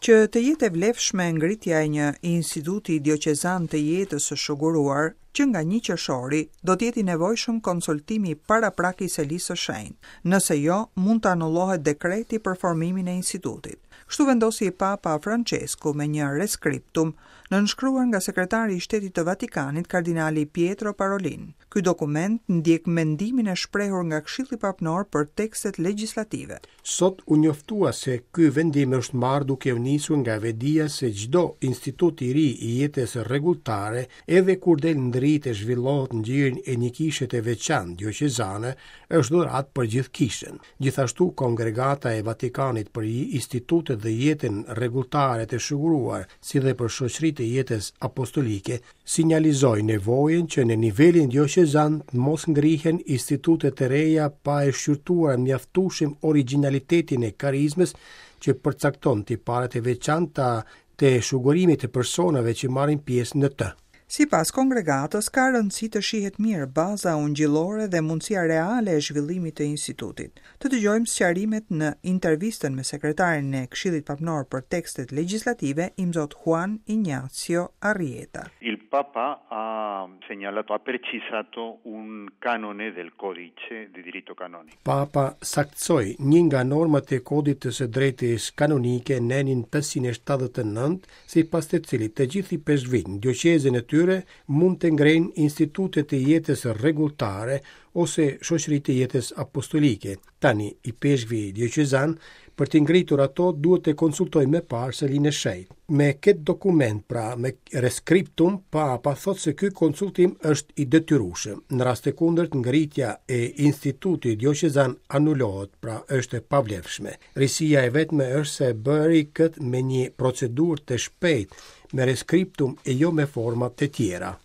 Që të jetë e vlefshme ngritja e një instituti dioqezan të jetës së shuguruar, që nga 1 qershori do të jetë i nevojshëm konsultimi paraprakis së lisë së shenjtë. Nëse jo, mund të anullohet dekreti për formimin e institutit. Kështu vendosi Papa Francesku me një reskriptum nënshkruar nga sekretari i Shtetit të Vatikanit, kardinali Pietro Parolin. Ky dokument ndjek mendimin e shprehur nga Këshilli Papnor për tekstet legjislative. Sot u njoftua se ky vendim është marrë duke u nisur nga vedia se çdo institut i ri i jetës rregulltare, edhe kur del ndrit e zhvillohet në gjirin e një kishe të veçantë dioqezane, është dhurat për gjithë kishën. Gjithashtu, Kongregata e Vatikanit për institutet dhe jetën rregulltare të siguruar, si dhe për shoqëritë e jetës apostolike, sinjalizoi nevojën që në nivelin dioqezan mos ngrihen institute të reja pa e shqyrtuar mjaftueshëm origjinalitetin e karizmës që përcakton tiparet e veçanta të shugurimit të personave që marrin pjesë në të. Sipas kongregatës, ka rëndësi të shihet mirë baza ungjillore dhe mundësia reale e zhvillimit të institutit. Të dëgjojmë sqarimet në intervistën me sekretarin e Këshillit Papnor për tekstet legjislative, imzot Juan Ignacio Arrieta. Il Papa ha precisato un canone del codice di diritto canonico. Papa saktsoi një nga normat e kodit të së drejtës kanonike nenin 579, sipas të cilit të gjithë i peshqvinë dioqezën e tyre mund të ngrejnë institutet të jetës rregulltare ose shoqëritë të jetës apostolike. Tani i peshqvi dioqezan për të ngritur ato duhet të konsultojnë më parë Selinë e Shenjtë. Me këtë dokument, pra me reskriptum, Papa thot se ky konsultim është i detyrueshëm. Në rast të kundërt, ngritja e institutit dioqezan anulohet, pra është e pavlefshme. Risia e vetme është se bëri këtë me një procedurë të shpejtë, me reskriptum e jo me forma të tjera.